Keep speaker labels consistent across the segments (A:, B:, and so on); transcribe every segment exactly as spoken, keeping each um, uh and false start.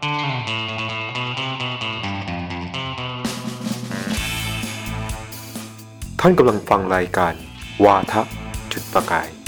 A: ท่านกำลังฟังรายการวาทะจุดประกาย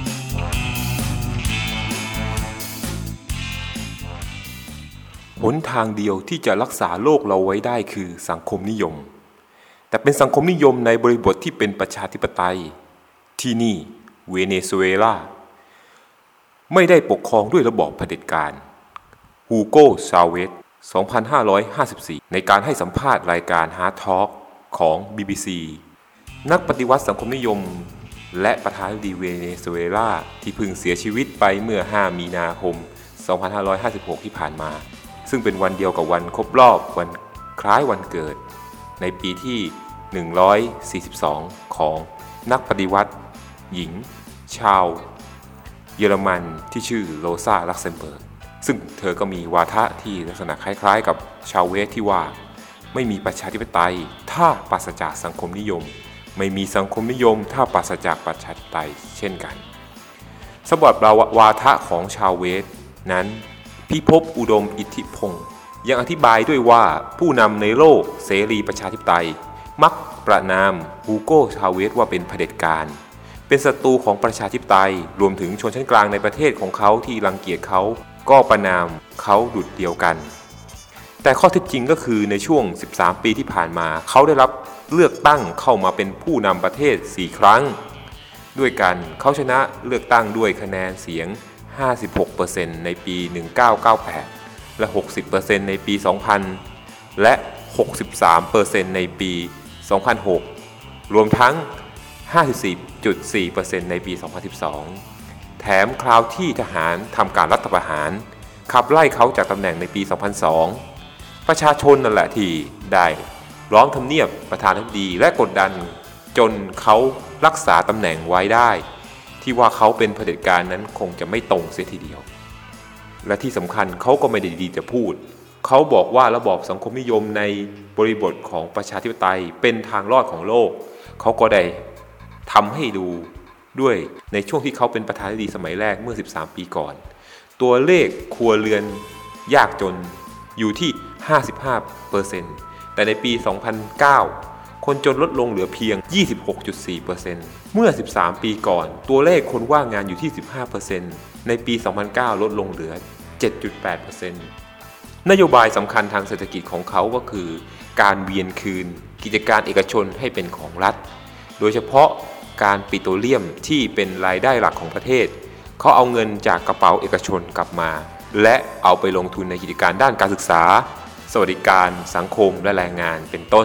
A: หนทางเดียวที่จะรักษาโลกเราไว้ได้คือสังคมนิยมแต่เป็นสังคมนิยมในบริบทที่เป็นประชาธิปไตยที่นี่เวเนซุเอลาไม่ได้ปกครองด้วยระบอบเผด็จการฮูโกชาเวซ สองพันห้าร้อยห้าสิบสี่ ในการให้สัมภาษณ์รายการ Hard Talk ของ บี บี ซี นักปฏิวัติสังคมนิยมและประธานาธิบดีเวเนซุเอลาที่เพิ่งเสียชีวิตไปเมื่อ ห้า มีนาคม สองพันห้าร้อยห้าสิบหก ที่ผ่านมาซึ่งเป็นวันเดียวกับวันครบรอบวันคล้ายวันเกิดในปีที่ หนึ่งร้อยสี่สิบสอง ของนักปฏิวัติหญิงชาวเยอรมันที่ชื่อโรซา ลักเซมเบิร์กซึ่งเธอก็มีวาทะที่ลักษณะคล้ายๆกับชาวเวสที่ว่าไม่มีประชาธิปไตยถ้าปราศจากสังคมนิยมไม่มีสังคมนิยมถ้าปราศจากประชาธิปไตยเช่นกันสำหรับวาทะของชาวเวสนั้นพิภพอุดมอิทธิพงศ์ยังอธิบายด้วยว่าผู้นำในโลกเสรีประชาธิปไตยมักประนามฮูโกชาเวซว่าเป็นเผด็จการเป็นศัตรูของประชาธิปไตยรวมถึงชนชั้นกลางในประเทศของเขาที่รังเกียจเขาก็ประนามเขาดุจเดียวกันแต่ข้อเท็จจริงก็คือในช่วงสิบสามปีที่ผ่านมาเขาได้รับเลือกตั้งเข้ามาเป็นผู้นำประเทศสี่ครั้งด้วยกันเขาชนะเลือกตั้งด้วยคะแนนเสียง ห้าสิบหกเปอร์เซ็นต์ ในปี หนึ่งพันเก้าร้อยเก้าสิบแปด และ หกสิบเปอร์เซ็นต์ ในปี สองพัน และ หกสิบสามเปอร์เซ็นต์ ในปี สองพันหก รวมทั้ง ห้าสิบสี่จุดสี่เปอร์เซ็นต์ ในปี สองพันสิบสอง แถมคราวที่ทหารทำการรัฐประหารขับไล่เขาจากตำแหน่งในปี สองพันสอง ประชาชนนั่นแหละที่ได้ล้อมทำเนียบประธานาธิบดีและกดดันจนเขารักษาตำแหน่งไว้ได้ที่ว่าเขาเป็นเผด็จการนั้นคงจะไม่ตรงเสียทีเดียวและที่สำคัญเขาก็ไม่ได้ดีจะพูดเขาบอกว่าระบอบสังคมนิยมในบริบทของประชาธิปไตยเป็นทางรอดของโลกเขาก็ได้ทำให้ดูด้วยในช่วงที่เขาเป็นประธานาธิบดีสมัยแรกเมื่อสิบสามปีก่อนตัวเลขครัวเรือนยากจนอยู่ที่ ห้าสิบห้าเปอร์เซ็นต์ แต่ในปี สองพันเก้า คนจนลดลงเหลือเพียง ยี่สิบหกจุดสี่เปอร์เซ็นต์ เมื่อสิบสามปีก่อนตัวเลขคนว่างงานอยู่ที่ สิบห้าเปอร์เซ็นต์ ในปี สองพันเก้า ลดลงเหลือ เจ็ดจุดแปดเปอร์เซ็นต์ นโยบายสำคัญทางเศรษฐกิจของเขาก็คือการเวียนคืนกิจการเอกชนให้เป็นของรัฐโดยเฉพาะการปิโตรเลียมที่เป็นรายได้หลักของประเทศเขาเอาเงินจากกระเป๋าเอกชนกลับมาและเอาไปลงทุนในกิจการด้านการศึกษาสวัสดิการสังคมและแรงงานเป็นต้น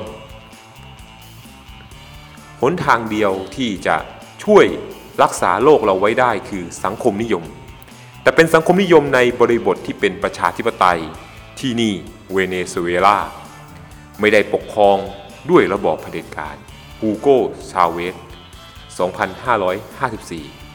A: หนทางเดียวที่จะช่วยรักษาโลกเราไว้ได้คือสังคมนิยมแต่เป็นสังคมนิยมในบริบทที่เป็นประชาธิปไตยที่นี่เวเนซุเอลาไม่ได้ปกครองด้วยระบอบเผด็จการฮูโกชาเวซ สองพันห้าร้อยห้าสิบสี่